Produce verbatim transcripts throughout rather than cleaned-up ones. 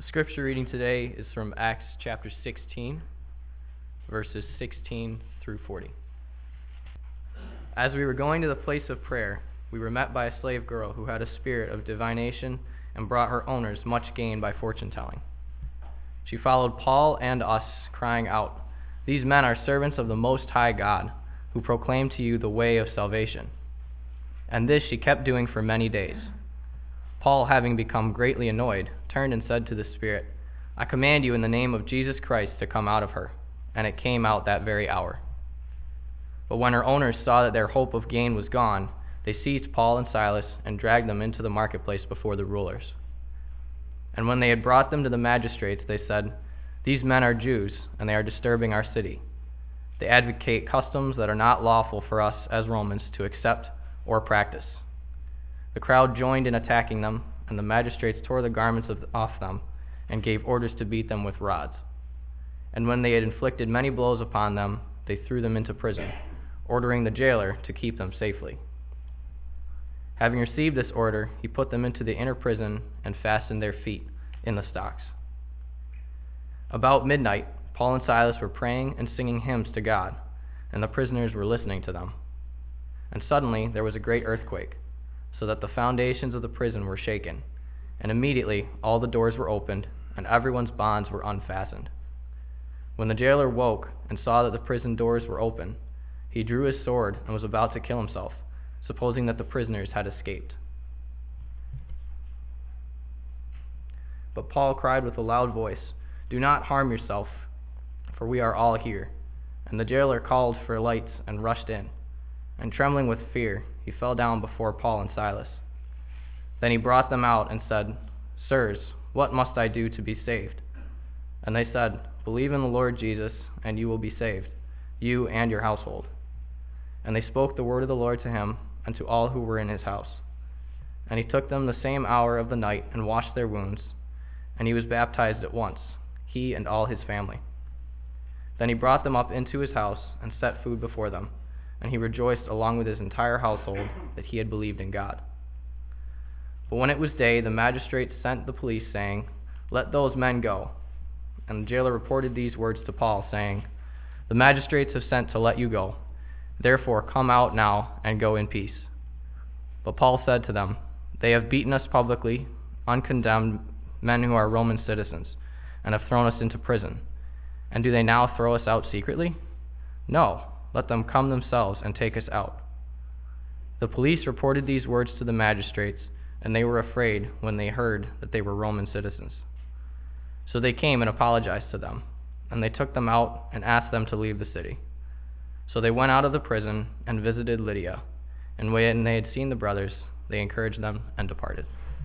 Scripture reading today is from Acts chapter sixteen, verses sixteen through forty. As we were going to the place of prayer, we were met by a slave girl who had a spirit of divination and brought her owners much gain by fortune-telling. She followed Paul and us, crying out, "These men are servants of the Most High God, who proclaim to you the way of salvation." And this she kept doing for many days. Paul, having become greatly annoyed, turned and said to the spirit, "I command you in the name of Jesus Christ to come out of her." And it came out that very hour. But when her owners saw that their hope of gain was gone, they seized Paul and Silas and dragged them into the marketplace before the rulers. And when they had brought them to the magistrates, they said, "These men are Jews, and they are disturbing our city. They advocate customs that are not lawful for us as Romans to accept or practice." The crowd joined in attacking them, and the magistrates tore the garments of, off them and gave orders to beat them with rods. And when they had inflicted many blows upon them, they threw them into prison, ordering the jailer to keep them safely. Having received this order, he put them into the inner prison and fastened their feet in the stocks. About midnight, Paul and Silas were praying and singing hymns to God, and the prisoners were listening to them. And suddenly there was a great earthquake, so that the foundations of the prison were shaken, and immediately all the doors were opened, and everyone's bonds were unfastened. When the jailer woke and saw that the prison doors were open, he drew his sword and was about to kill himself, supposing that the prisoners had escaped. But Paul cried with a loud voice, "Do not harm yourself, for we are all here." And the jailer called for lights and rushed in. And trembling with fear, he fell down before Paul and Silas. Then he brought them out and said, "Sirs, what must I do to be saved?" And they said, "Believe in the Lord Jesus, and you will be saved, you and your household." And they spoke the word of the Lord to him and to all who were in his house. And he took them the same hour of the night and washed their wounds, and he was baptized at once, he and all his family. Then he brought them up into his house and set food before them, and he rejoiced along with his entire household that he had believed in God. But when it was day, the magistrates sent the police, saying, "Let those men go." And the jailer reported these words to Paul, saying, "The magistrates have sent to let you go. Therefore come out now and go in peace." But Paul said to them, "They have beaten us publicly, uncondemned men who are Roman citizens, and have thrown us into prison. And do they now throw us out secretly? No. Let them come themselves and take us out." The police reported these words to the magistrates, and they were afraid when they heard that they were Roman citizens. So they came and apologized to them, and they took them out and asked them to leave the city. So they went out of the prison and visited Lydia, and when they had seen the brothers, they encouraged them and departed.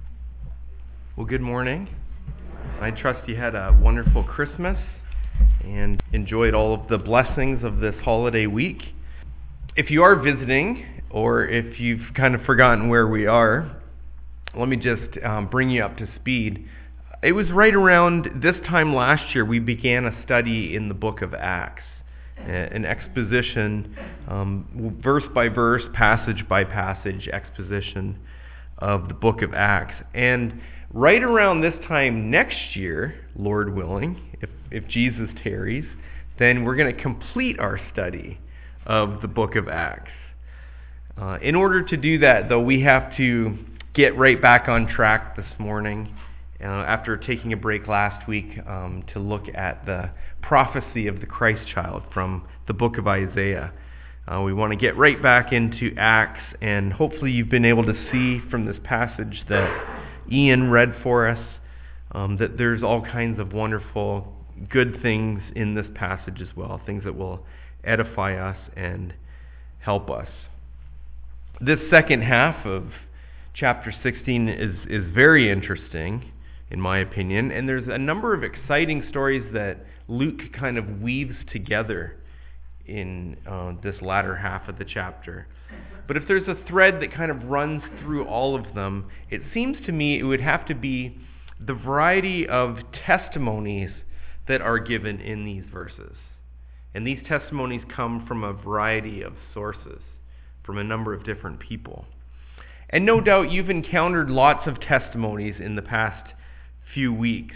Well, good morning. I trust you had a wonderful Christmas and enjoyed all of the blessings of this holiday week. If you are visiting, or if you've kind of forgotten where we are, let me just um, bring you up to speed. It was right around this time last year we began a study in the book of Acts, an exposition, um, verse by verse, passage by passage exposition of the book of Acts. And right around this time next year, Lord willing, if, if Jesus tarries, then we're going to complete our study of the book of Acts. Uh, in order to do that, though, we have to get right back on track this morning, uh, after taking a break last week um, to look at the prophecy of the Christ child from the book of Isaiah. Uh, we want to get right back into Acts, and hopefully you've been able to see from this passage that Ian read for us um, that there's all kinds of wonderful, good things in this passage as well, things that will edify us and help us. This second half of chapter sixteen is, is very interesting, in my opinion, and there's a number of exciting stories that Luke kind of weaves together in uh, this latter half of the chapter. But if there's a thread that kind of runs through all of them, it seems to me it would have to be the variety of testimonies that are given in these verses. And these testimonies come from a variety of sources, from a number of different people. And no doubt you've encountered lots of testimonies in the past few weeks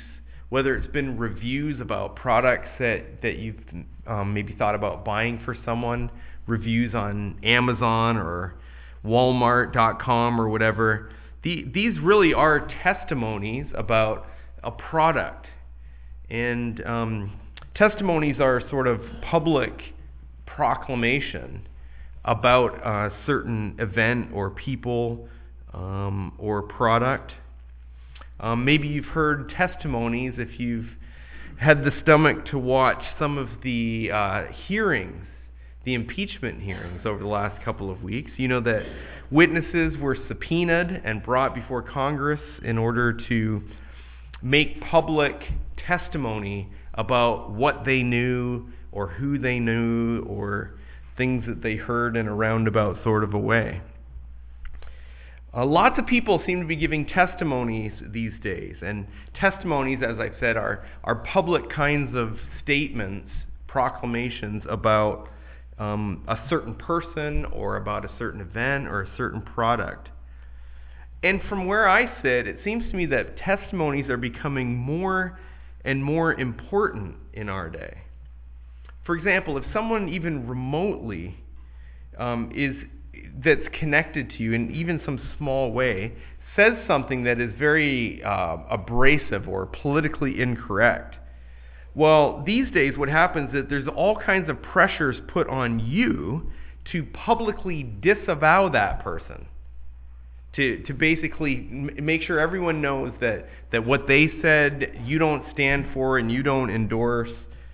whether it's been reviews about products that, that you've um, maybe thought about buying for someone, reviews on Amazon or Walmart dot com or whatever. The, these really are testimonies about a product. And um, testimonies are sort of public proclamation about a certain event or people um, or product. Um, maybe you've heard testimonies if you've had the stomach to watch some of the uh, hearings, the impeachment hearings over the last couple of weeks. You know that witnesses were subpoenaed and brought before Congress in order to make public testimony about what they knew or who they knew or things that they heard in a roundabout sort of a way. Uh, lots of people seem to be giving testimonies these days, and testimonies, as I've said, are, are public kinds of statements, proclamations about um, a certain person or about a certain event or a certain product. And from where I sit, it seems to me that testimonies are becoming more and more important in our day. For example, if someone even remotely um, is that's connected to you in even some small way says something that is very uh, abrasive or politically incorrect, well, these days what happens is that there's all kinds of pressures put on you to publicly disavow that person. To, to basically make sure everyone knows that, that what they said you don't stand for and you don't endorse.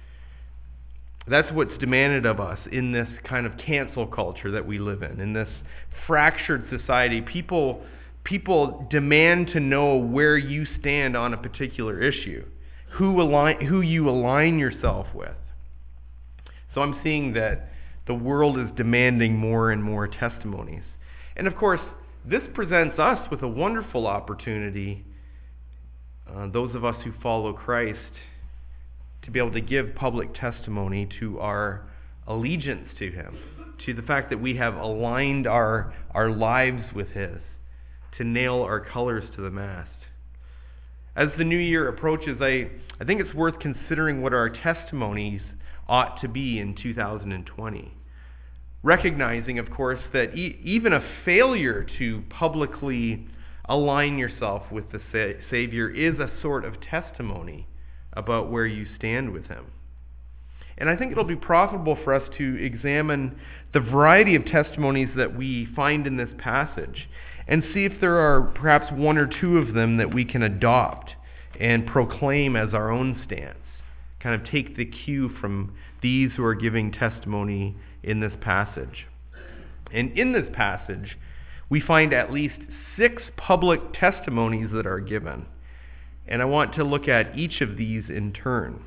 That's what's demanded of us in this kind of cancel culture that we live in. In this fractured society, people, people demand to know where you stand on a particular issue, who, align, who you align yourself with. So I'm seeing that the world is demanding more and more testimonies. And of course, this presents us with a wonderful opportunity, uh, those of us who follow Christ, to be able to give public testimony to our allegiance to Him, to the fact that we have aligned our, our lives with His, to nail our colors to the mast. As the new year approaches, I, I think it's worth considering what our testimonies ought to be in two thousand twenty. Recognizing, of course, that e- even a failure to publicly align yourself with the sa- Savior is a sort of testimony about where you stand with Him. And I think it'll be profitable for us to examine the variety of testimonies that we find in this passage and see if there are perhaps one or two of them that we can adopt and proclaim as our own stance. Kind of take the cue from these who are giving testimony in this passage. And in this passage, we find at least six public testimonies that are given. And I want to look at each of these in turn.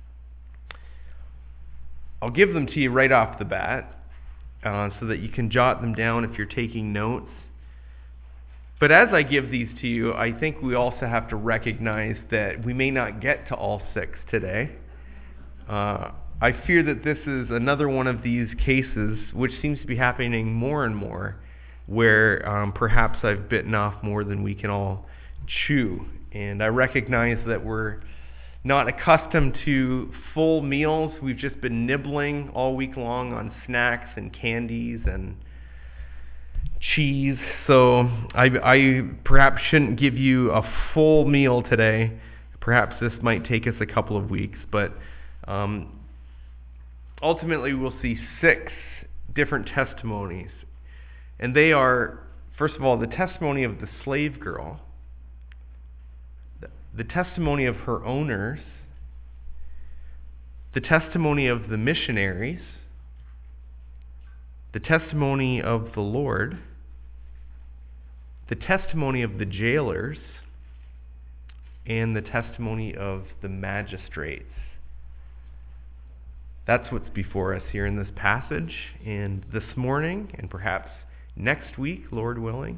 I'll give them to you right off the bat uh, so that you can jot them down if you're taking notes. But as I give these to you, I think we also have to recognize that we may not get to all six today. Uh, I fear that this is another one of these cases which seems to be happening more and more, where um, perhaps I've bitten off more than we can all chew. And I recognize that we're not accustomed to full meals. We've just been nibbling all week long on snacks and candies and cheese. So I, I perhaps shouldn't give you a full meal today. Perhaps this might take us a couple of weeks, but um, ultimately we'll see six different testimonies. And they are, first of all, the testimony of the slave girl, the testimony of her owners, the testimony of the missionaries, the testimony of the Lord, the testimony of the jailers, and the testimony of the magistrates. That's what's before us here in this passage, and this morning, and perhaps next week, Lord willing.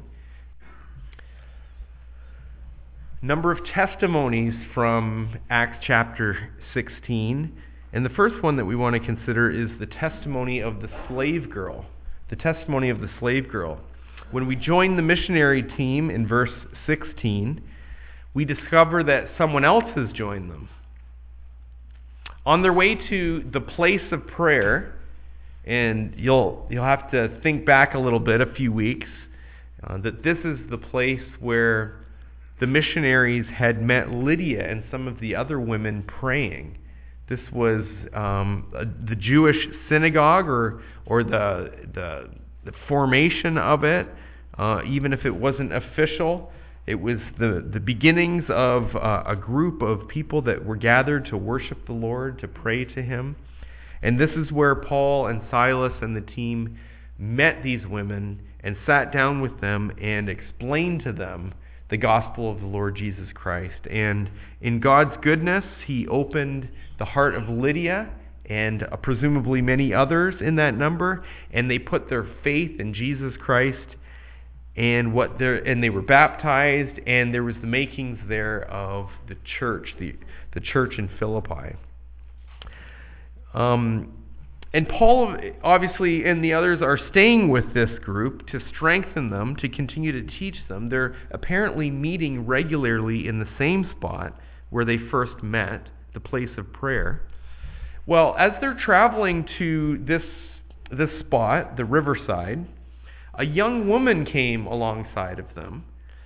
Number of testimonies from Acts chapter sixteen. And the first one that we want to consider is the testimony of the slave girl. The testimony of the slave girl. When we join the missionary team in verse sixteen, we discover that someone else has joined them. On their way to the place of prayer, and you'll you'll have to think back a little bit, a few weeks, uh, that this is the place where the missionaries had met Lydia and some of the other women praying. This was um, the Jewish synagogue, or or the the, the formation of it, uh, even if it wasn't official. It was the, the beginnings of uh, a group of people that were gathered to worship the Lord, to pray to Him. And this is where Paul and Silas and the team met these women and sat down with them and explained to them the gospel of the Lord Jesus Christ. And in God's goodness, He opened the heart of Lydia and uh, presumably many others in that number, and they put their faith in Jesus Christ. And what they and they were baptized, and there was the makings there of the church, the the church in Philippi. Um, and Paul, obviously, and the others are staying with this group to strengthen them, to continue to teach them. They're apparently meeting regularly in the same spot where they first met, the place of prayer. Well, as they're traveling to this this spot, the riverside, a young woman came alongside of them.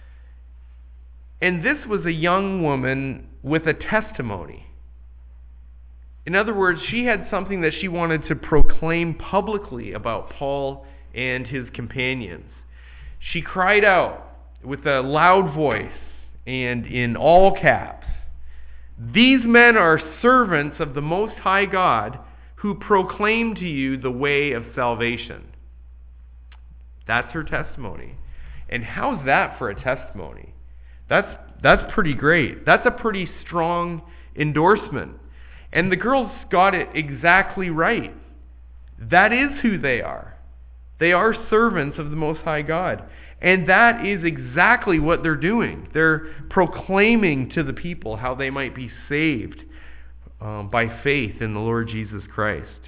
And this was a young woman with a testimony. In other words, she had something that she wanted to proclaim publicly about Paul and his companions. She cried out with a loud voice and in all caps, "These men are servants of the Most High God who proclaim to you the way of salvation." That's her testimony. And how's that for a testimony? That's that's pretty great. That's a pretty strong endorsement. And the girls got it exactly right. That is who they are. They are servants of the Most High God. And that is exactly what they're doing. They're proclaiming to the people how they might be saved um, by faith in the Lord Jesus Christ.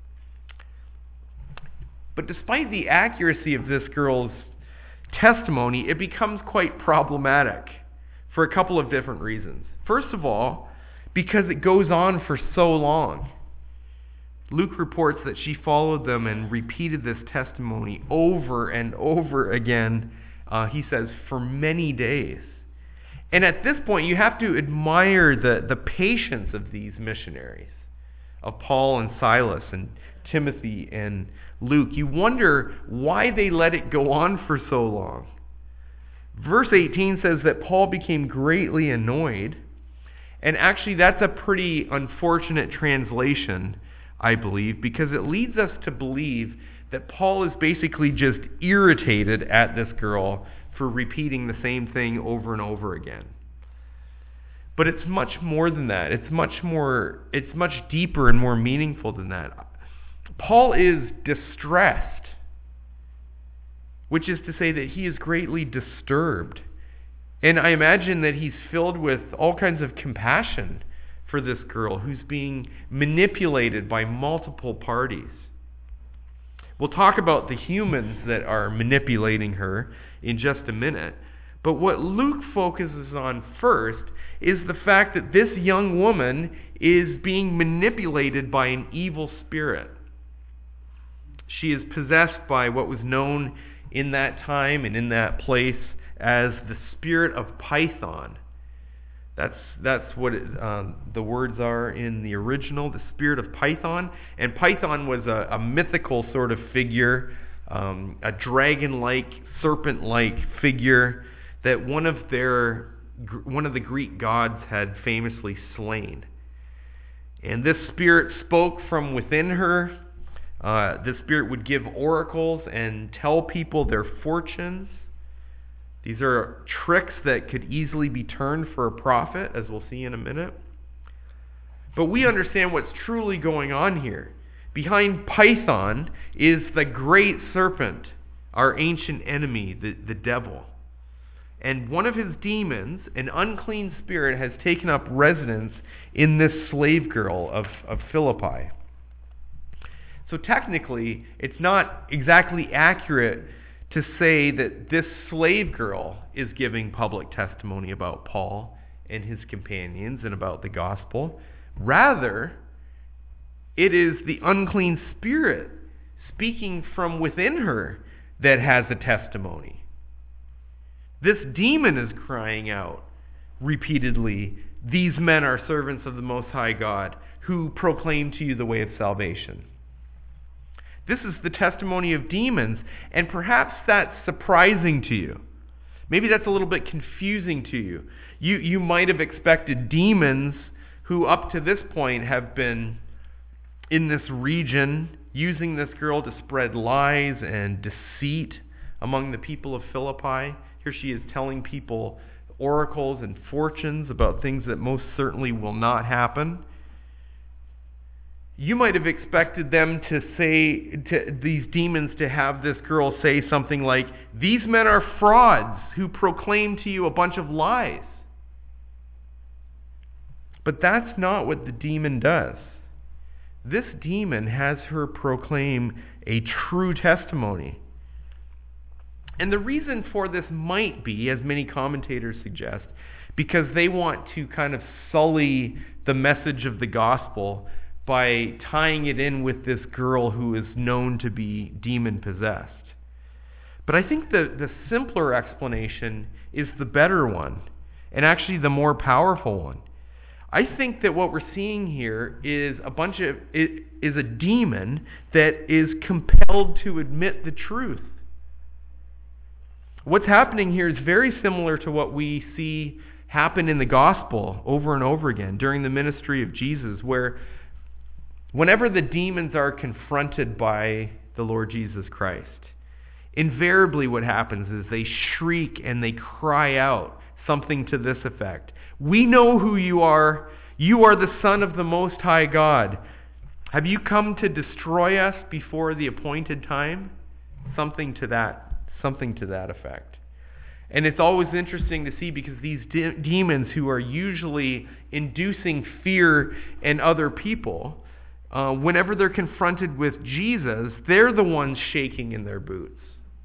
But despite the accuracy of this girl's testimony, it becomes quite problematic for a couple of different reasons. First of all, because it goes on for so long. Luke reports that she followed them and repeated this testimony over and over again, uh, he says, for many days. And at this point, you have to admire the, the patience of these missionaries, of Paul and Silas and Timothy and Luke. You wonder why they let it go on for so long. Verse eighteen says that Paul became greatly annoyed. And actually that's a pretty unfortunate translation, I believe, because it leads us to believe that Paul is basically just irritated at this girl for repeating the same thing over and over again. But it's much more than that. It's much more, it's much deeper and more meaningful than that. Paul is distressed, which is to say that he is greatly disturbed. And I imagine that he's filled with all kinds of compassion for this girl who's being manipulated by multiple parties. We'll talk about the humans that are manipulating her in just a minute. But what Luke focuses on first is the fact that this young woman is being manipulated by an evil spirit. She is possessed by what was known in that time and in that place as the spirit of Python. That's that's what it, um, the words are in the original, the spirit of Python. And Python was a, a mythical sort of figure, um, a dragon-like, serpent-like figure that one of their one of the Greek gods had famously slain. And this spirit spoke from within her. Uh, this spirit would give oracles and tell people their fortunes. These are tricks that could easily be turned for a profit, as we'll see in a minute. But we understand what's truly going on here. Behind Python is the great serpent, our ancient enemy, the, the devil. And one of his demons, an unclean spirit, has taken up residence in this slave girl of, of So technically, it's not exactly accurate to say that this slave girl is giving public testimony about Paul and his companions and about the gospel. Rather, it is the unclean spirit speaking from within her that has a testimony. This demon is crying out repeatedly, "These men are servants of the Most High God, who proclaim to you the way of salvation." This is the testimony of demons, and perhaps that's surprising to you. Maybe that's a little bit confusing to you. You, you might have expected demons who up to this point have been in this region using this girl to spread lies and deceit among the people of Philippi. Here she is telling people oracles and fortunes about things that most certainly will not happen. You might have expected them to say, to these demons to have this girl say something like, "These men are frauds who proclaim to you a bunch of lies." But that's not what the demon does. This demon has her proclaim a true testimony. And the reason for this might be, as many commentators suggest, because they want to kind of sully the message of the gospel by tying it in with this girl who is known to be demon-possessed. But I think the, the simpler explanation is the better one, and actually the more powerful one. I think that what we're seeing here is a bunch of it is a demon that is compelled to admit the truth. What's happening here is very similar to what we see happen in the gospel over and over again during the ministry of Jesus, where whenever the demons are confronted by the Lord Jesus Christ, invariably what happens is they shriek and they cry out something to this effect: "We know who you are. You are the Son of the Most High God. Have you come to destroy us before the appointed time?" Something to that, something to that effect. And it's always interesting to see, because these de- demons who are usually inducing fear in other people, uh, whenever they're confronted with Jesus, they're the ones shaking in their boots.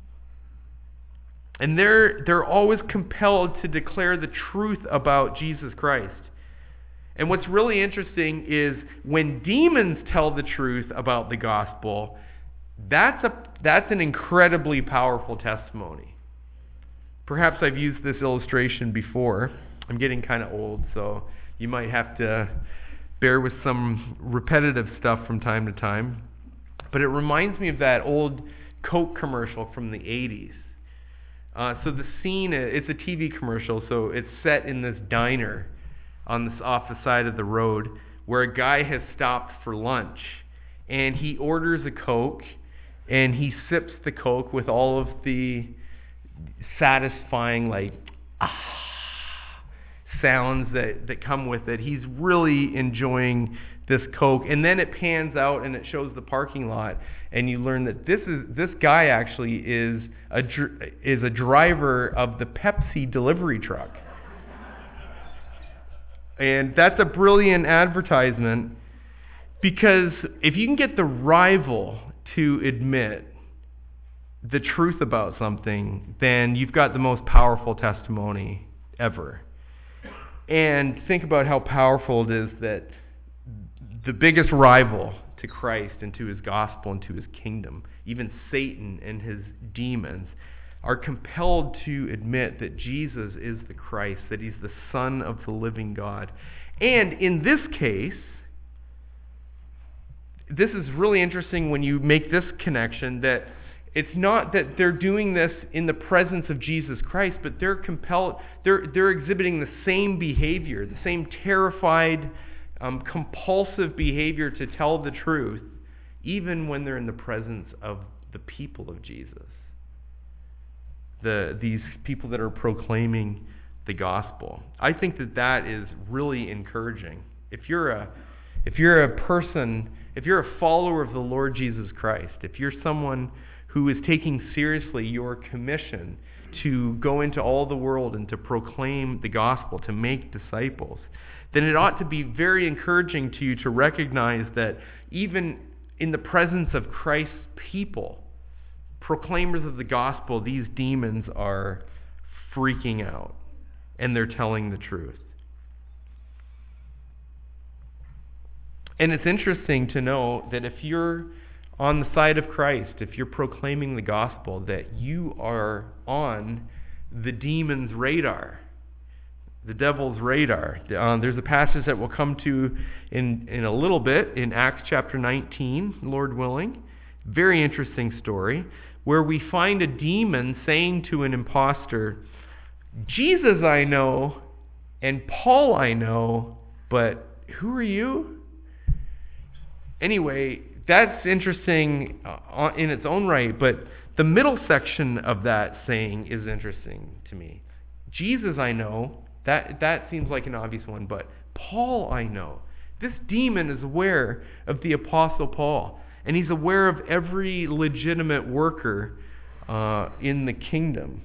And they're they're always compelled to declare the truth about Jesus Christ. And what's really interesting is when demons tell the truth about the gospel, that's a that's an incredibly powerful testimony. Perhaps I've used this illustration before. I'm getting kind of old, so you might have to bear with some repetitive stuff from time to time. But it reminds me of that old Coke commercial from the eighties. Uh, so the scene, it's a T V commercial, so it's set in this diner on this off the side of the road where a guy has stopped for lunch, and he orders a Coke, and he sips the Coke with all of the satisfying, like, ah, sounds that, that come with it. He's really enjoying this Coke, and then it pans out and it shows the parking lot, and you learn that this is this guy actually is a is a driver of the Pepsi delivery truck. And that's a brilliant advertisement, because if you can get the rival to admit the truth about something, then you've got the most powerful testimony ever. And think about how powerful it is that the biggest rival to Christ and to his gospel and to his kingdom, even Satan and his demons, are compelled to admit that Jesus is the Christ, that he's the Son of the living God. And in this case, this is really interesting when you make this connection, that it's not that they're doing this in the presence of Jesus Christ, but they're compelled, they're, they're exhibiting the same behavior, the same terrified, um, compulsive behavior to tell the truth, even when they're in the presence of the people of Jesus. The, these people that are proclaiming the gospel. I think that that is really encouraging. If you're a, if you're a person, if you're a follower of the Lord Jesus Christ, if you're someone who is taking seriously your commission to go into all the world and to proclaim the gospel, to make disciples, then it ought to be very encouraging to you to recognize that even in the presence of Christ's people, proclaimers of the gospel, these demons are freaking out, and they're telling the truth. And it's interesting to know that if you're on the side of Christ, if you're proclaiming the gospel, that you are on the demon's radar, the devil's radar. Uh, there's a passage that we'll come to in, in a little bit in Acts chapter nineteen, Lord willing. Very interesting story, where we find a demon saying to an impostor, Jesus I know, and Paul I know, but who are you? Anyway, that's interesting uh, in its own right, but the middle section of that saying is interesting to me. Jesus I know, that, that seems like an obvious one, but Paul I know. This demon is aware of the Apostle Paul, and he's aware of every legitimate worker uh, in the kingdom.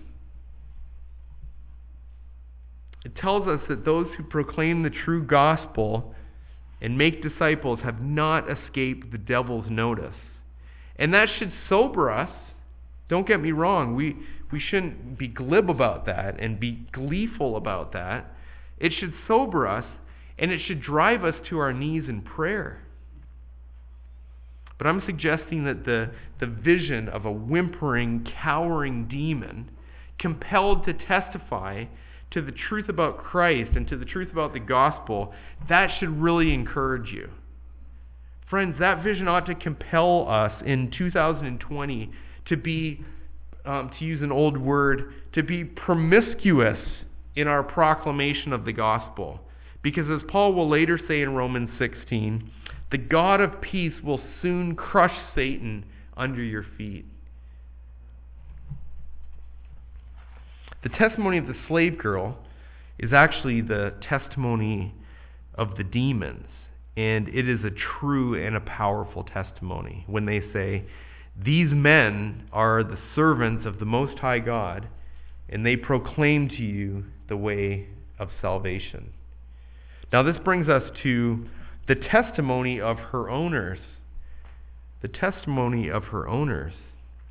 It tells us that those who proclaim the true gospel and make disciples have not escaped the devil's notice. And that should sober us. Don't get me wrong. We, we shouldn't be glib about that and be gleeful about that. It should sober us, and it should drive us to our knees in prayer. But I'm suggesting that the, the vision of a whimpering, cowering demon compelled to testify to the truth about Christ and to the truth about the gospel, that should really encourage you. Friends, that vision ought to compel us in two thousand twenty to be, um, to use an old word, to be promiscuous in our proclamation of the gospel. Because as Paul will later say in Romans sixteen, the God of peace will soon crush Satan under your feet. The testimony of the slave girl is actually the testimony of the demons. And it is a true and a powerful testimony when they say, these men are the servants of the Most High God, and they proclaim to you the way of salvation. Now this brings us to the testimony of her owners. The testimony of her owners.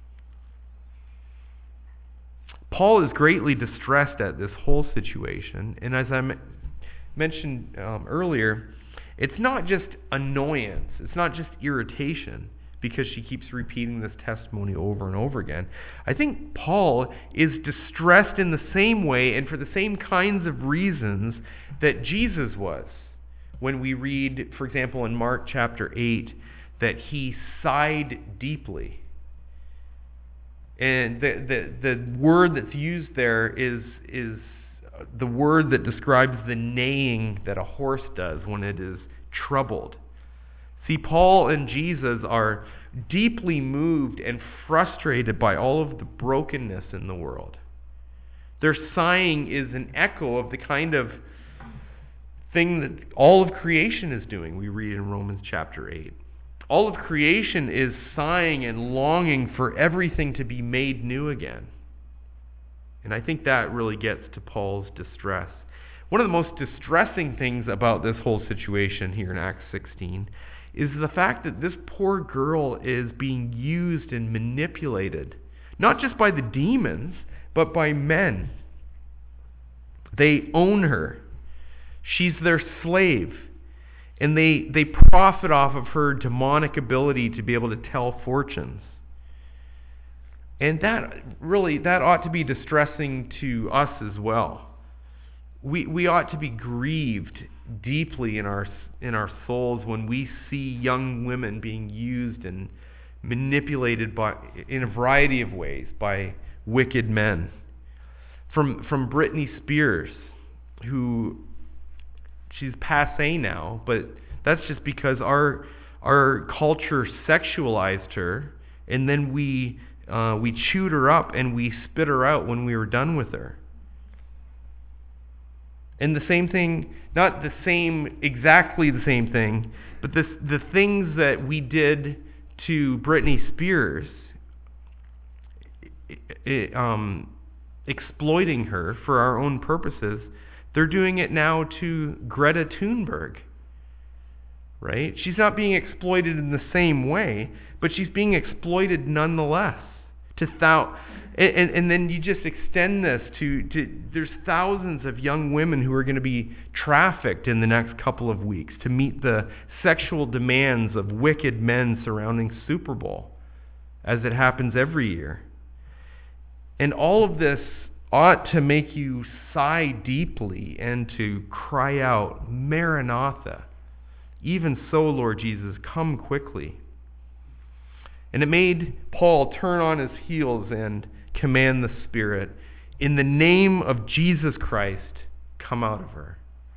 Paul is greatly distressed at this whole situation, and as I m- mentioned um, earlier, it's not just annoyance, it's not just irritation, because she keeps repeating this testimony over and over again. I think Paul is distressed in the same way and for the same kinds of reasons that Jesus was. When we read, for example, in Mark chapter eight, that he sighed deeply. And the, the, the word that's used there is, is the word that describes the neighing that a horse does when it is troubled. See, Paul and Jesus are deeply moved and frustrated by all of the brokenness in the world. Their sighing is an echo of the kind of thing that all of creation is doing, we read in Romans chapter eight. All of creation is sighing and longing for everything to be made new again. And I think that really gets to Paul's distress. One of the most distressing things about this whole situation here in Acts sixteen is the fact that this poor girl is being used and manipulated, not just by the demons, but by men. They own her. She's their slave. And they, they profit off of her demonic ability to be able to tell fortunes. And that really, that ought to be distressing to us as well. We we ought to be grieved deeply in our in our souls when we see young women being used and manipulated by in a variety of ways by wicked men. From from Britney Spears, who she's passé now, but that's just because our our culture sexualized her, and then we uh, we chewed her up and we spit her out when we were done with her. And the same thing, not the same, exactly the same thing, but this, the things that we did to Britney Spears, it, um, exploiting her for our own purposes, they're doing it now to Greta Thunberg, right? She's not being exploited in the same way, but she's being exploited nonetheless to thou, and, and, and then you just extend this to, to, there's thousands of young women who are going to be trafficked in the next couple of weeks to meet the sexual demands of wicked men surrounding Super Bowl, as it happens every year. And all of this ought to make you sigh deeply and to cry out, Maranatha. Even so, Lord Jesus, come quickly. And it made Paul turn on his heels and command the Spirit, in the name of Jesus Christ, come out of her.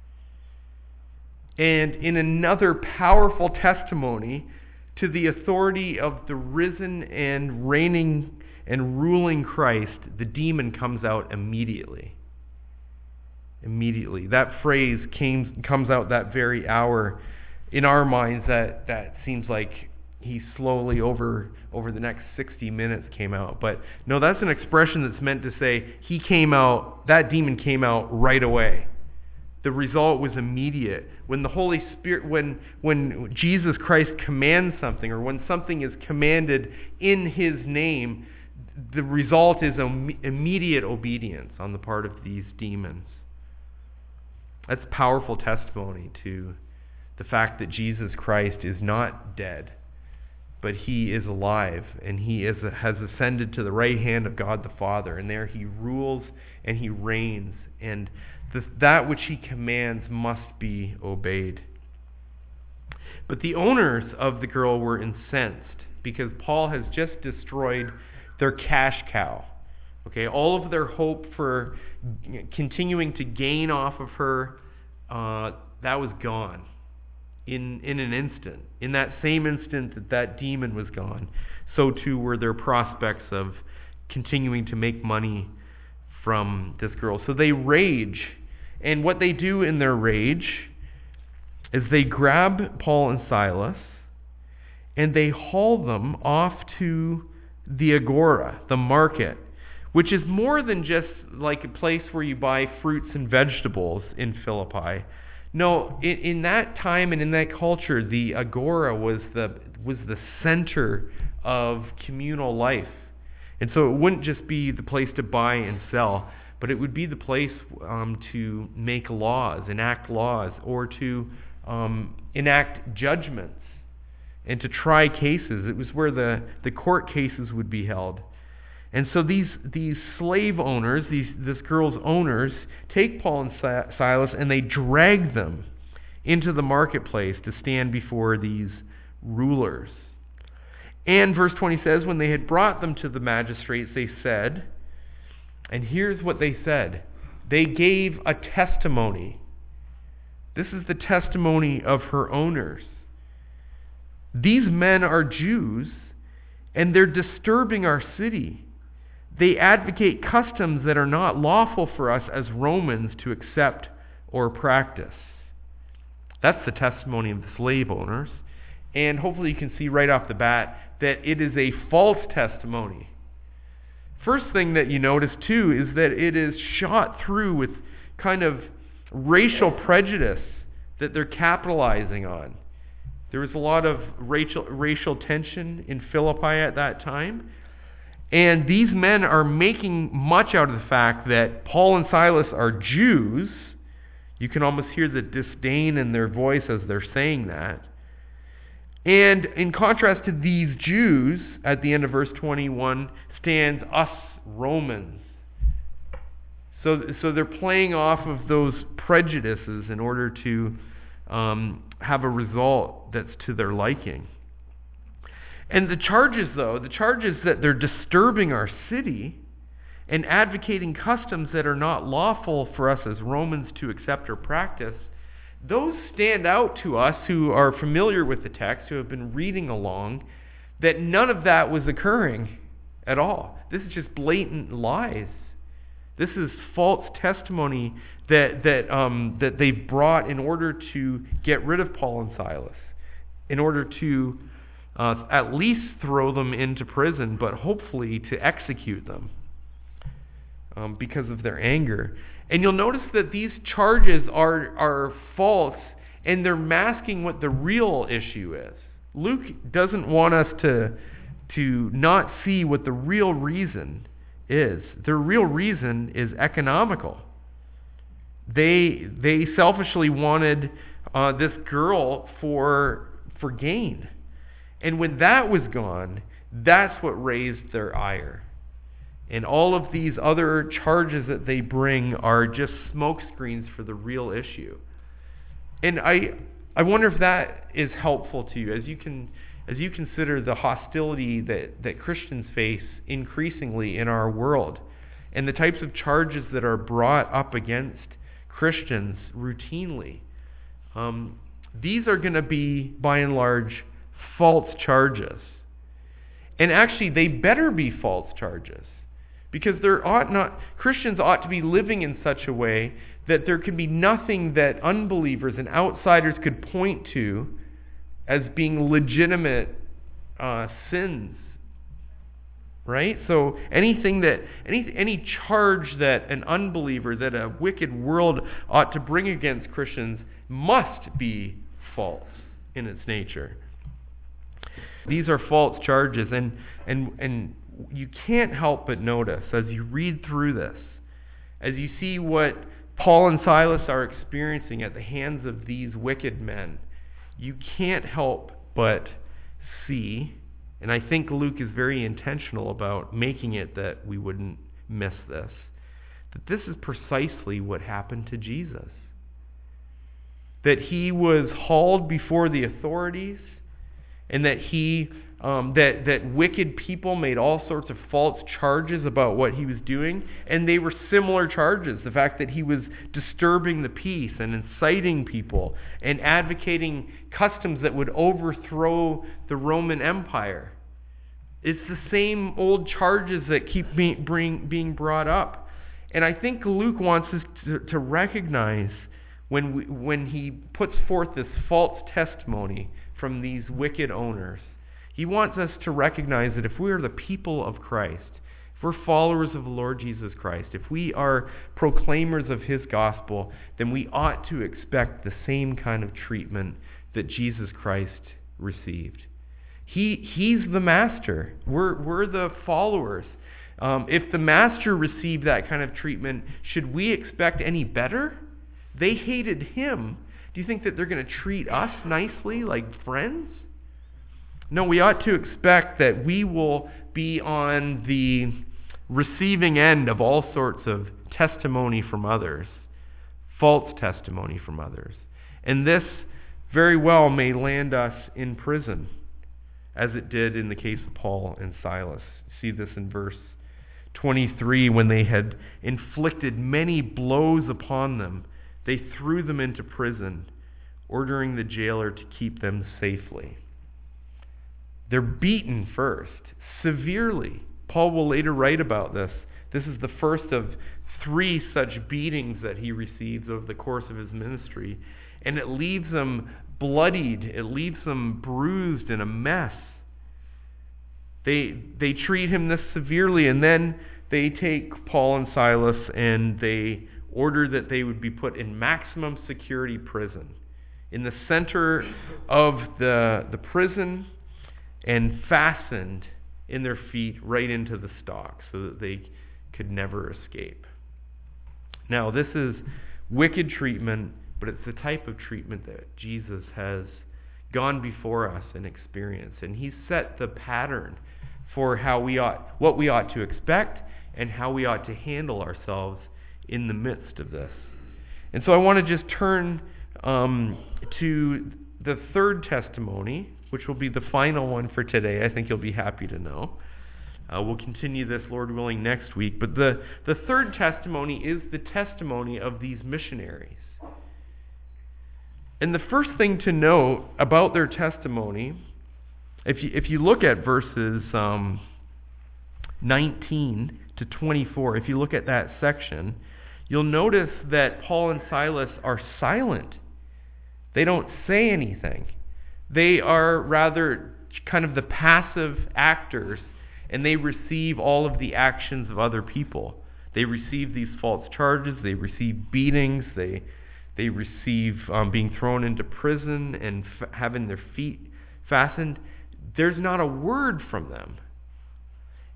And in another powerful testimony to the authority of the risen and reigning and ruling Christ, the demon comes out immediately. Immediately. That phrase came, comes out that very hour. In our minds, that, that seems like he slowly over, over the next sixty minutes came out. But no, that's an expression that's meant to say he came out, that demon came out right away. The result was immediate. When the Holy Spirit, when, when Jesus Christ commands something, or when something is commanded in his name, the result is immediate obedience on the part of these demons. That's powerful testimony to the fact that Jesus Christ is not dead, but he is alive, and he is, has ascended to the right hand of God the Father, and there he rules and he reigns, and the, that which he commands must be obeyed. But the owners of the girl were incensed because Paul has just destroyed their cash cow. Okay, all of their hope for continuing to gain off of her, uh, that was gone in in an instant. In that same instant that that demon was gone, so too were their prospects of continuing to make money from this girl. So they rage, and what they do in their rage is they grab Paul and Silas and they haul them off to the agora, the market, which is more than just like a place where you buy fruits and vegetables in Philippi. No, in, in that time and in that culture, the agora was the was the center of communal life. And so it wouldn't just be the place to buy and sell, but it would be the place um, to make laws, enact laws, or to um, enact judgments, and to try cases. It was where the, the court cases would be held. And so these these slave owners, these this girl's owners, take Paul and Si- Silas and they drag them into the marketplace to stand before these rulers. And verse twenty says, when they had brought them to the magistrates, they said, and here's what they said, they gave a testimony. This is the testimony of her owners. These men are Jews, and they're disturbing our city. They advocate customs that are not lawful for us as Romans to accept or practice. That's the testimony of the slave owners. And hopefully you can see right off the bat that it is a false testimony. First thing that you notice too is that it is shot through with kind of racial prejudice that they're capitalizing on. There was a lot of racial, racial tension in Philippi at that time. And these men are making much out of the fact that Paul and Silas are Jews. You can almost hear the disdain in their voice as they're saying that. And in contrast to these Jews, at the end of verse twenty-one, stands us Romans. So, so they're playing off of those prejudices in order to um, have a result that's to their liking. And the charges, though, the charges that they're disturbing our city and advocating customs that are not lawful for us as Romans to accept or practice, those stand out to us who are familiar with the text, who have been reading along, that none of that was occurring at all. This is just blatant lies. This is false testimony that that um, that they've brought in order to get rid of Paul and Silas, in order to uh, at least throw them into prison, but hopefully to execute them um, because of their anger. And you'll notice that these charges are are false, and they're masking what the real issue is. Luke doesn't want us to to not see what the real reason is. Their real reason is economical. They they selfishly wanted uh, this girl for for gain. And when that was gone, that's what raised their ire. And all of these other charges that they bring are just smokescreens for the real issue. And I I wonder if that is helpful to you as you can as you consider the hostility that, that Christians face increasingly in our world, and the types of charges that are brought up against Christians routinely. Um, these are going to be, by and large, false charges. And actually, they better be false charges. Because there ought not, Christians ought to be living in such a way that there could be nothing that unbelievers and outsiders could point to as being legitimate uh, sins. Right? So anything that, any any charge that an unbeliever, that a wicked world ought to bring against Christians must be false in its nature. These are false charges, and and and you can't help but notice as you read through this, as you see what Paul and Silas are experiencing at the hands of these wicked men, you can't help but see, and I think Luke is very intentional about making it that we wouldn't miss this, that this is precisely what happened to Jesus. That he was hauled before the authorities, and that he um, that that wicked people made all sorts of false charges about what he was doing, and they were similar charges. The fact that he was disturbing the peace and inciting people and advocating customs that would overthrow the Roman Empire. It's the same old charges that keep being, bring, being brought up. And I think Luke wants us to, to recognize when we, when he puts forth this false testimony from these wicked owners, he wants us to recognize that if we are the people of Christ, if we're followers of the Lord Jesus Christ, if we are proclaimers of his gospel, then we ought to expect the same kind of treatment that Jesus Christ received. He He's the master. We're, we're the followers. Um, if the master received that kind of treatment, should we expect any better? They hated him. Do you think that they're going to treat us nicely, like friends? No, we ought to expect that we will be on the receiving end of all sorts of testimony from others, false testimony from others. And this very well may land us in prison, as it did in the case of Paul and Silas. See this in verse twenty-three, when they had inflicted many blows upon them, they threw them into prison, ordering the jailer to keep them safely. They're beaten first, severely. Paul will later write about this. This is the first of three such beatings that he receives over the course of his ministry. And it leaves them bloodied. It leaves them bruised and a mess. They, they treat him this severely, and then they take Paul and Silas and they order that they would be put in maximum security prison, in the center of the, the prison, and fastened in their feet right into the stocks so that they could never escape. Now, this is wicked treatment, but it's the type of treatment that Jesus has gone before us and experienced. And he's set the pattern for how we ought, what we ought to expect and how we ought to handle ourselves in the midst of this. And so I want to just turn um, to the third testimony, which will be the final one for today. I think you'll be happy to know. Uh, we'll continue this, Lord willing, next week. But the, the third testimony is the testimony of these missionaries. And the first thing to note about their testimony, if you, if you look at verses um, nineteen to twenty-four, if you look at that section, you'll notice that Paul and Silas are silent. They don't say anything. They are rather kind of the passive actors, and they receive all of the actions of other people. They receive these false charges. They receive beatings. They they receive um, being thrown into prison and f- having their feet fastened. There's not a word from them.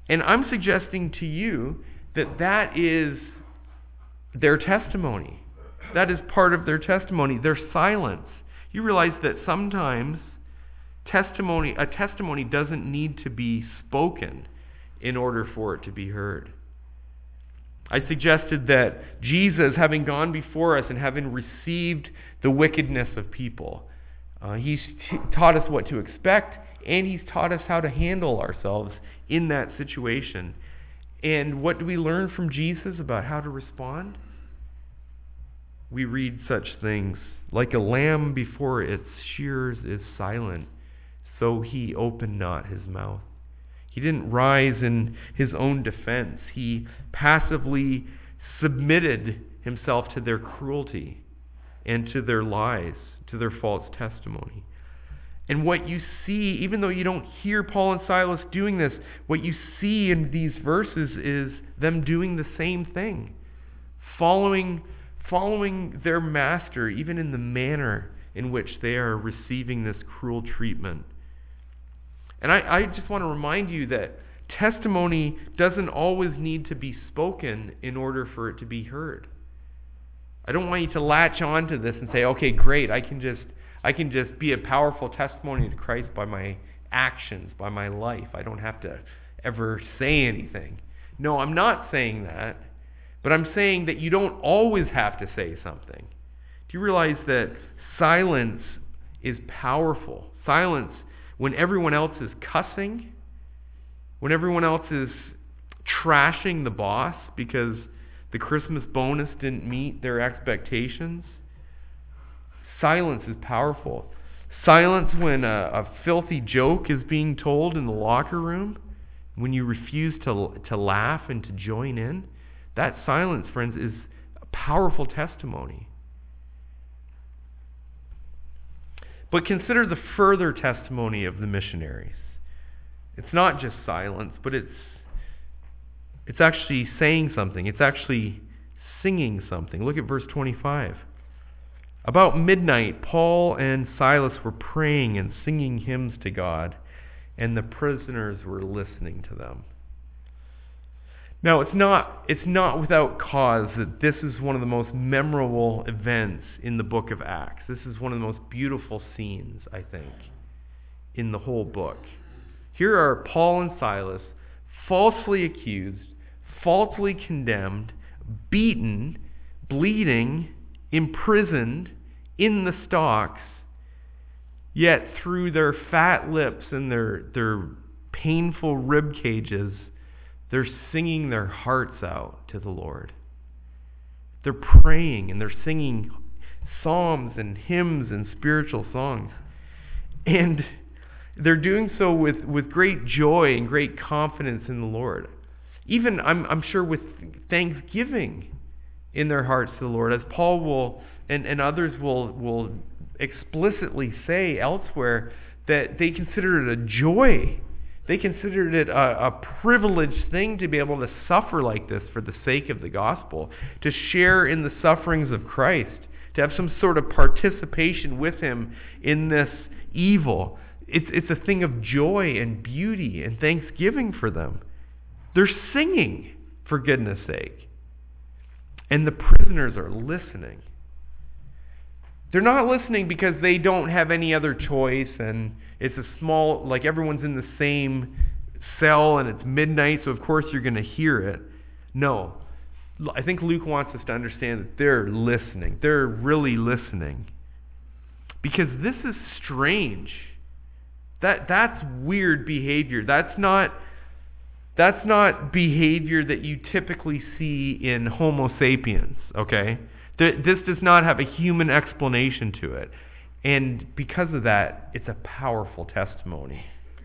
And I'm suggesting to you that that is their testimony. That is part of their testimony, their silence. You realize that sometimes testimony, a testimony doesn't need to be spoken in order for it to be heard. I suggested that Jesus, having gone before us and having received the wickedness of people, uh, he's t- taught us what to expect, and he's taught us how to handle ourselves in that situation. And what do we learn from Jesus about how to respond? We read such things, like a lamb before its shears is silent, so he opened not his mouth. He didn't rise in his own defense. He passively submitted himself to their cruelty and to their lies, to their false testimony. And what you see, even though you don't hear Paul and Silas doing this, what you see in these verses is them doing the same thing. Following, following their master, even in the manner in which they are receiving this cruel treatment. And I, I just want to remind you that testimony doesn't always need to be spoken in order for it to be heard. I don't want you to latch on to this and say, okay, great, I can just I can just be a powerful testimony to Christ by my actions, by my life. I don't have to ever say anything. No, I'm not saying that. But I'm saying that you don't always have to say something. Do you realize that silence is powerful? Silence, when everyone else is cussing, when everyone else is trashing the boss because the Christmas bonus didn't meet their expectations, silence is powerful. Silence when a, a filthy joke is being told in the locker room, when you refuse to, to laugh and to join in, that silence, friends, is a powerful testimony. But consider the further testimony of the missionaries. It's not just silence, but it's it's actually saying something. It's actually singing something. Look at verse twenty-five. About midnight, Paul and Silas were praying and singing hymns to God, and the prisoners were listening to them. Now, it's not it's not without cause that this is one of the most memorable events in the book of Acts. This is one of the most beautiful scenes, I think, in the whole book. Here are Paul and Silas, falsely accused, falsely condemned, beaten, bleeding, imprisoned in the stocks, yet through their fat lips and their, their painful rib cages, they're singing their hearts out to the Lord. They're praying and they're singing psalms and hymns and spiritual songs. And they're doing so with, with great joy and great confidence in the Lord. Even, I'm, I'm sure, with thanksgiving in their hearts to the Lord, as Paul will and, and others will, will explicitly say elsewhere that they consider it a joy. They considered it a, a privileged thing to be able to suffer like this for the sake of the gospel, to share in the sufferings of Christ, to have some sort of participation with him in this evil. It's, it's a thing of joy and beauty and thanksgiving for them. They're singing, for goodness sake. And the prisoners are listening. They're not listening because they don't have any other choice and it's a small, like everyone's in the same cell and it's midnight, so of course you're going to hear it. No. I think Luke wants us to understand that they're listening. They're really listening. Because this is strange. That that's weird behavior. That's not that's not behavior that you typically see in Homo sapiens, okay? This does not have a human explanation to it. And because of that, it's a powerful testimony.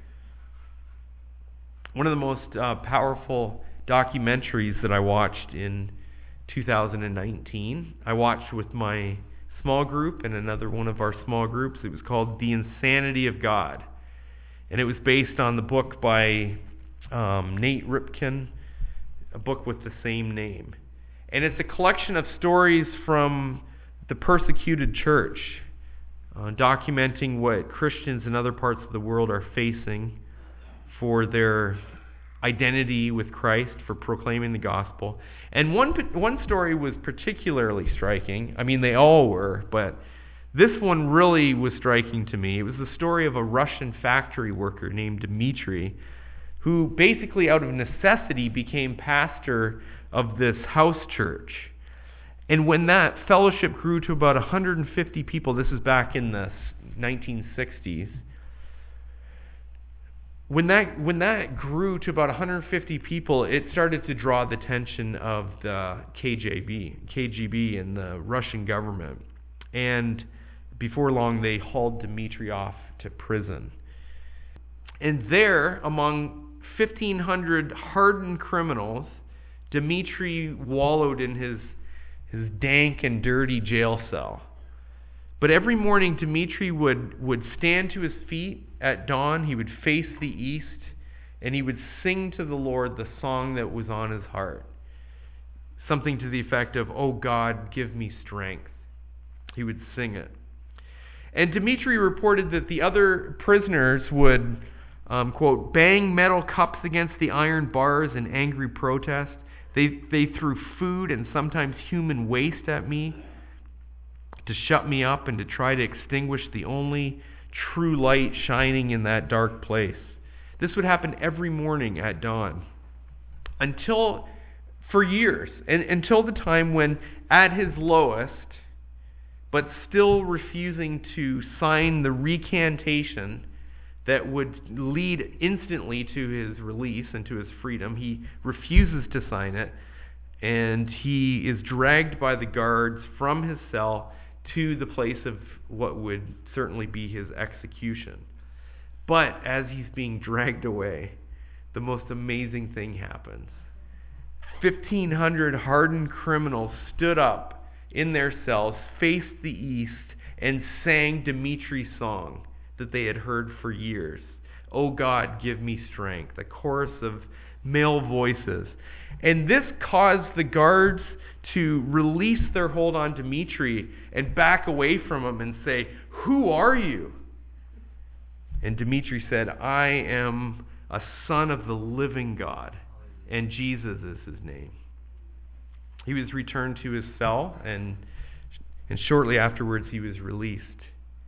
One of the most uh, powerful documentaries that I watched in two thousand nineteen, I watched with my small group and another one of our small groups. It was called The Insanity of God. And it was based on the book by um, Nate Ripken, a book with the same name. And it's a collection of stories from the persecuted church, uh, documenting what Christians in other parts of the world are facing for their identity with Christ, for proclaiming the gospel. And one one story was particularly striking. I mean, they all were, but this one really was striking to me. It was the story of a Russian factory worker named Dmitry, who basically out of necessity became pastor of this house church. And when that fellowship grew to about one hundred fifty people, this is back in the nineteen sixties, When that when that grew to about one hundred fifty people, it started to draw the attention of the K G B, K G B and the Russian government. And before long, they hauled Dmitry off to prison. And there, among fifteen hundred hardened criminals, Dmitry wallowed in his, his dank and dirty jail cell. But every morning, Dmitry would, would stand to his feet at dawn. He would face the east, and he would sing to the Lord the song that was on his heart. Something to the effect of, "Oh God, give me strength." He would sing it. And Dmitry reported that the other prisoners would, um, quote, bang metal cups against the iron bars in angry protest. They, they threw food and sometimes human waste at me to shut me up and to try to extinguish the only true light shining in that dark place. This would happen every morning at dawn. Until, for years, and until the time when, at his lowest, but still refusing to sign the recantation that would lead instantly to his release and to his freedom, he refuses to sign it, and he is dragged by the guards from his cell to the place of what would certainly be his execution. But as he's being dragged away, the most amazing thing happens. fifteen hundred hardened criminals stood up in their cells, faced the east, and sang Dmitry's song that they had heard for years. "Oh God, give me strength," a chorus of male voices. And this caused the guards to release their hold on Dmitry and back away from him and say, "Who are you?" And Dmitry said, "I am a son of the living God, and Jesus is his name." He was returned to his cell, and, and shortly afterwards he was released.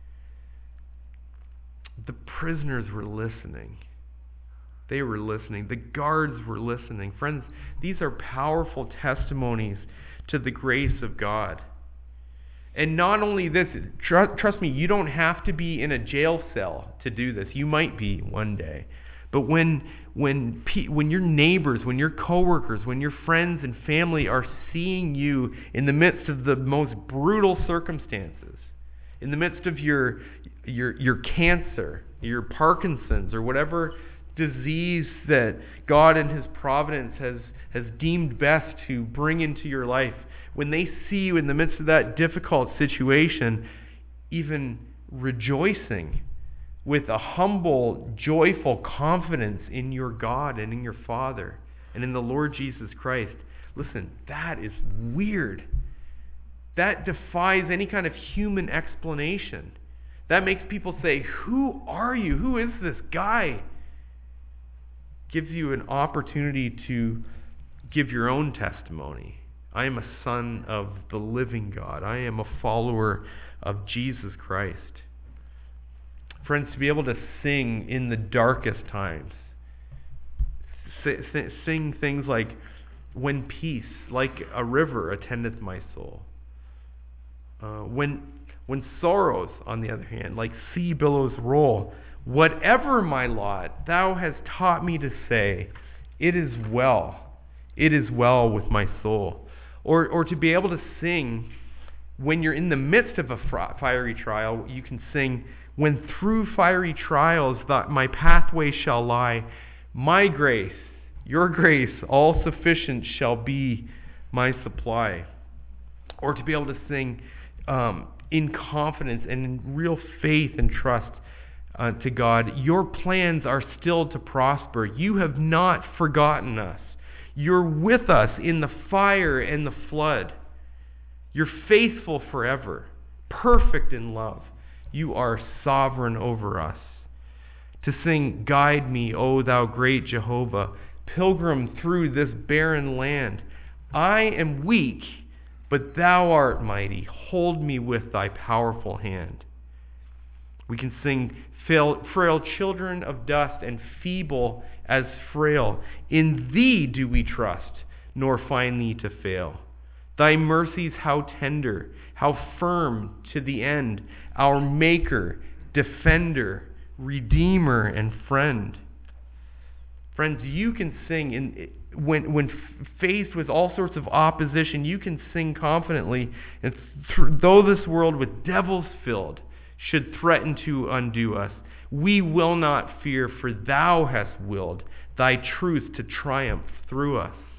The prisoners were listening. They were listening. The guards were listening. Friends, these are powerful testimonies to the grace of God. And not only this, tr- trust me, you don't have to be in a jail cell to do this. You might be one day. But when when pe- when your neighbors, when your coworkers, when your friends and family are seeing you in the midst of the most brutal circumstances, in the midst of your your your cancer, your Parkinson's, or whatever disease that God in his providence has has deemed best to bring into your life, when they see you in the midst of that difficult situation, even rejoicing with a humble, joyful confidence in your God and in your Father and in the Lord Jesus Christ. Listen, that is weird. That defies any kind of human explanation. That makes people say, "Who are you? Who is this guy?" Gives you an opportunity to give your own testimony. I am a son of the living God. I am a follower of Jesus Christ. Friends, to be able to sing in the darkest times, sing things like, "When peace, like a river, attendeth my soul." Uh, when, when sorrows, on the other hand, like sea billows roll, "Whatever my lot, thou hast taught me to say, it is well, it is well with my soul." Or, or to be able to sing when you're in the midst of a fiery trial, you can sing, "When through fiery trials that my pathway shall lie, my grace, your grace, all sufficient shall be my supply." Or to be able to sing um, in confidence and in real faith and trust uh, to God, "Your plans are still to prosper. You have not forgotten us. You're with us in the fire and the flood. You're faithful forever, perfect in love. You are sovereign over us." To sing, "Guide me, O thou great Jehovah. pilgrim through this barren land. I am weak, but thou art mighty. Hold me with thy powerful hand. We can sing, frail, frail children of dust and feeble as frail. In thee do we trust, nor find thee to fail. Thy mercies how tender, how firm to the end, our maker, defender, redeemer, and friend. Friends, you can sing in when when faced with all sorts of opposition, you can sing confidently. And th- though this world with devils filled should threaten to undo us, we will not fear, for thou hast willed thy truth to triumph through us.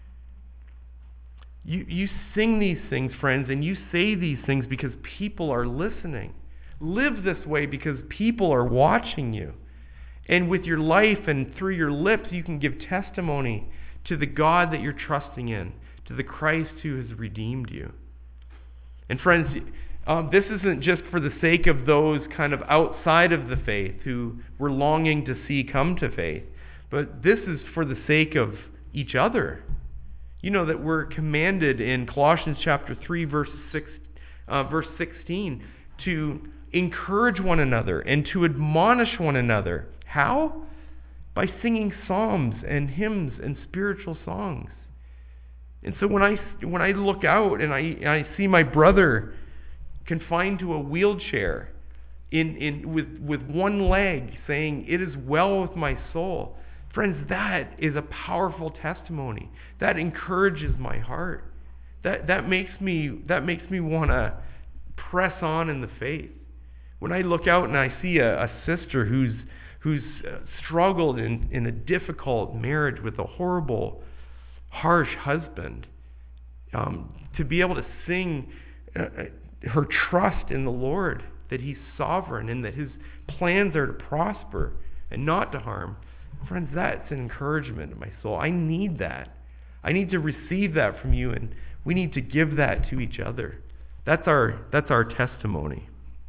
You, you sing these things, friends, and you say these things because people are listening. Live this way because people are watching you. And with your life and through your lips, you can give testimony to the God that you're trusting in, to the Christ who has redeemed you. And friends, um, this isn't just for the sake of those kind of outside of the faith who we're longing to see come to faith, but this is for the sake of each other. You know that we're commanded in Colossians chapter three, verse six, uh, verse sixteen, to encourage one another and to admonish one another. How? By singing psalms and hymns and spiritual songs. And so when I when I look out and I and I see my brother confined to a wheelchair, in in with with one leg, saying, "It is well with my soul," friends, that is a powerful testimony. That encourages my heart. That that makes me that makes me want to press on in the faith. When I look out and I see a, a sister who's who's struggled in, in a difficult marriage with a horrible, harsh husband, um, to be able to sing uh, her trust in the Lord, that he's sovereign and that his plans are to prosper and not to harm. Friends, that's an encouragement to my soul. I need that. I need to receive that from you, and we need to give that to each other. That's our that's our testimony.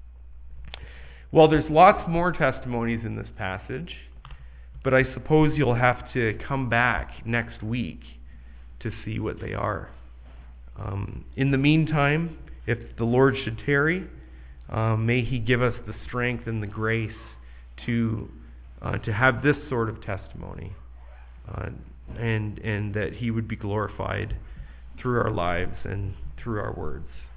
Well, there's lots more testimonies in this passage, but I suppose you'll have to come back next week to see what they are. Um, in the meantime, if the Lord should tarry, um, may he give us the strength and the grace to uh, to have this sort of testimony, uh, and and that he would be glorified through our lives and through our words.